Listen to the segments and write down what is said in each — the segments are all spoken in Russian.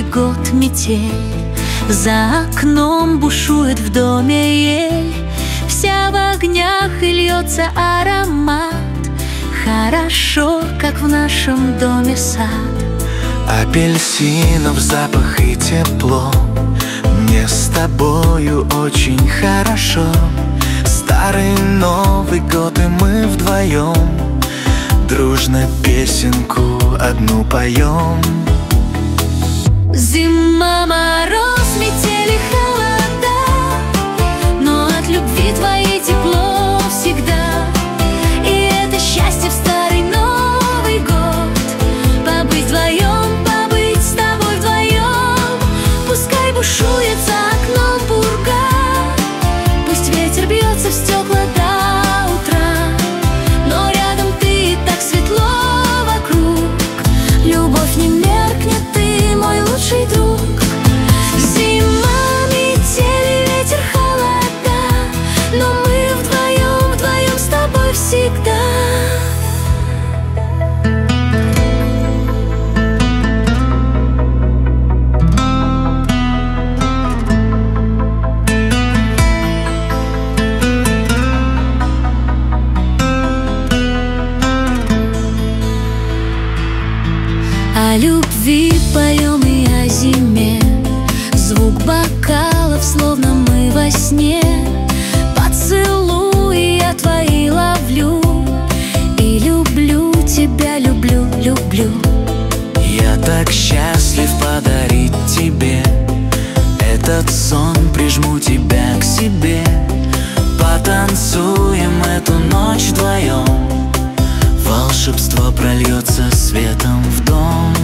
год метель, за окном бушует в доме ель. Вся в огнях и льется аромат. Хорошо, как в нашем доме сад. Апельсинов запах и тепло. Мне с тобою очень хорошо. Старый Новый год, и мы вдвоем дружно песенку одну поем. Зима, мороз, метель и холода, но от любви твоей тепло всегда. И это счастье в старый Новый год. Побыть вдвоем, побыть с тобой вдвоем. Пускай бушует за окном пурга, пусть ветер бьется в стекла до утра, но рядом ты, и так светло вокруг. Любовь не меркнет, ты мой лучший друг. Зима, метель и ветер, холода, но мы вдвоем, вдвоем с тобой всегда. О любви поем и о зиме, звук бокалов, словно мы во сне. Поцелуи я твои ловлю, и люблю тебя, люблю, люблю. Я так счастлив подарить тебе этот сон, прижму тебя к себе. Потанцуем эту ночь вдвоем, волшебство прольется светом в дом.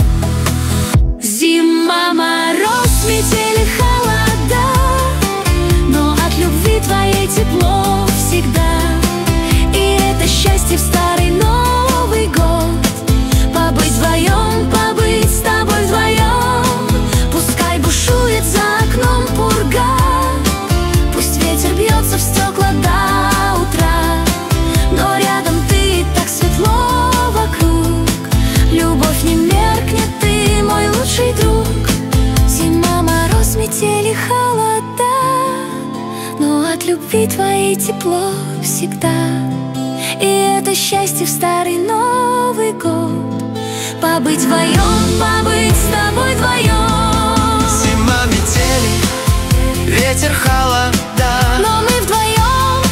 Зима, мороз, метель и холода, но от любви твоей тепло всегда. И это счастье в старый Новый год. Побыть вдвоем, побыть с тобой вдвоем. Пускай бушует за окном пурга, пусть ветер бьется в стекла до утра, но рядом ты, и так светло вокруг. Любовь не меркнет, ты мой лучший друг. Зима, мороз, метель и холода, но от любви твоей тепло всегда. И это счастье в старый Новый год. Побыть вдвоем, побыть с тобой вдвоем. Зима, метель, ветер, холода, но мы вдвоем,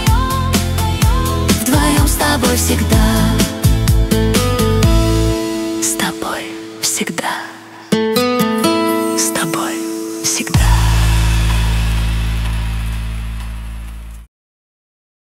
вдвоем с тобой всегда. С тобой всегда. С тобой.